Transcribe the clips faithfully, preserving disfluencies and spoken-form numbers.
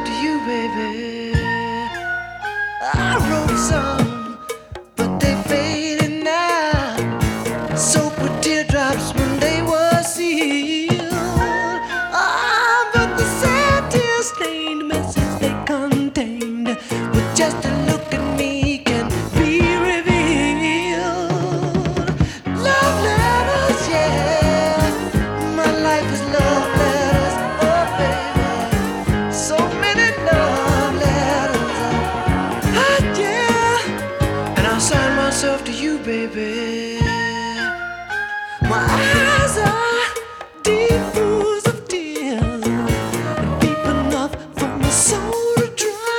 to you, baby. I wrote some, but they faded now. Soaked with teardrops when they were sealed. Ah, but the sad tear-stained message they contained, with just a look at me, can be revealed. Love letters, yeah. My life is love letters, oh baby. So many love letters, ah yeah. And I'll sign myself to you, baby. My eyes are deep pools of tears, deep enough for my soul to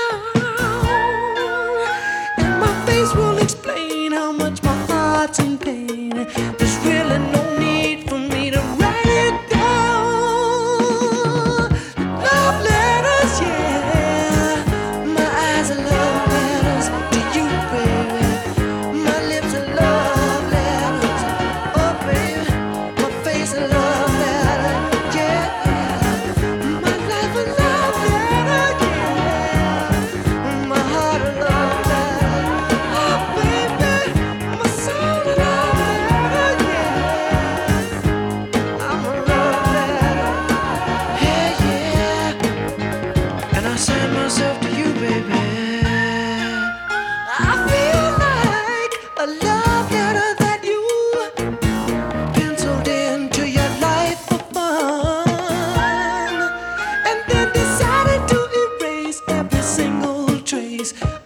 drown. And my face will explain how much my heart's in pain. There's really no need for me to write it down. Love letters, yeah. My eyes are love letters to you, baby. My lips are love letters, oh baby. My face a love letter, yeah. My life a love letter, yeah. My heart a love letter, oh baby. My soul a love letter, yeah. I'm a love letter, yeah, yeah. And I sign myself to you, baby. I feel like a love letter that you penciled into your life for fun, and then decided to erase every single trace